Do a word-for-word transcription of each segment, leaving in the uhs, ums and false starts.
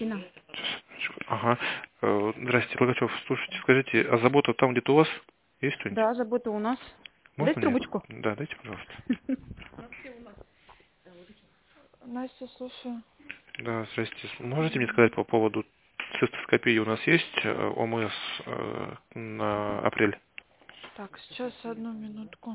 Валентина. Сейчас, ага. Э, Здрасте, Логачев. Слушайте, скажите, а забота там где-то у вас есть кто-нибудь? Да, забота у нас. Дай Можно мне? трубочку. Да, дайте, пожалуйста. Настя, слушай. Да, здрасте. Можете мне сказать по поводу цистоскопии? У нас есть э, ОМС э, на апрель? Так, сейчас одну минутку.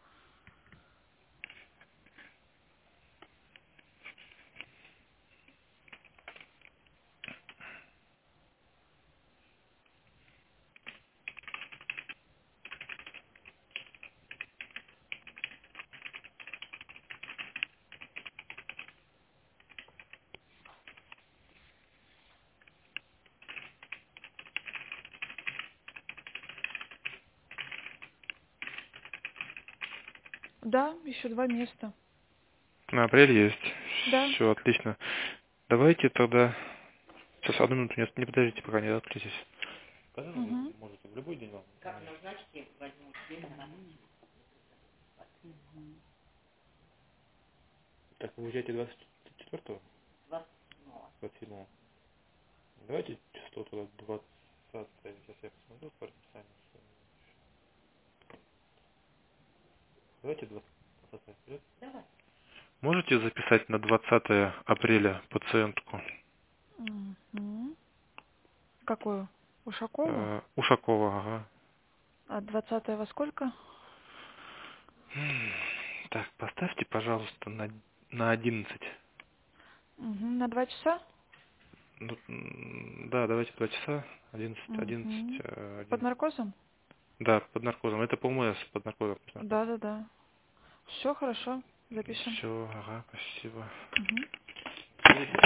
Да, еще два места. На апрель есть. Да. Все, отлично. Давайте тогда... Сейчас, одну минуту, не, не подождите, пока не отключитесь. Когда вы Угу. можете? В любой день вам? Так, вы уезжаете двадцать четвёртого? двадцать седьмого. Давайте число туда двадцатое. Сейчас я посмотрю по расписанию. Давайте двадцатое. Вперед. Можете записать на двадцатое апреля пациентку Угу. Какую? Ушакову? э, Ушакова, ага. А двадцатое во сколько? М, Так, поставьте, пожалуйста, на, на одиннадцать. Угу. На два часа? Ну, м, да, давайте два часа. Одиннадцать, одиннадцать, Угу. э, Под одиннадцать. наркозом? Да, под наркозом. Это по ОМС, под наркозом. Под наркозом. Да, да, да. Все хорошо. Запишем. Все, ага, спасибо. Угу.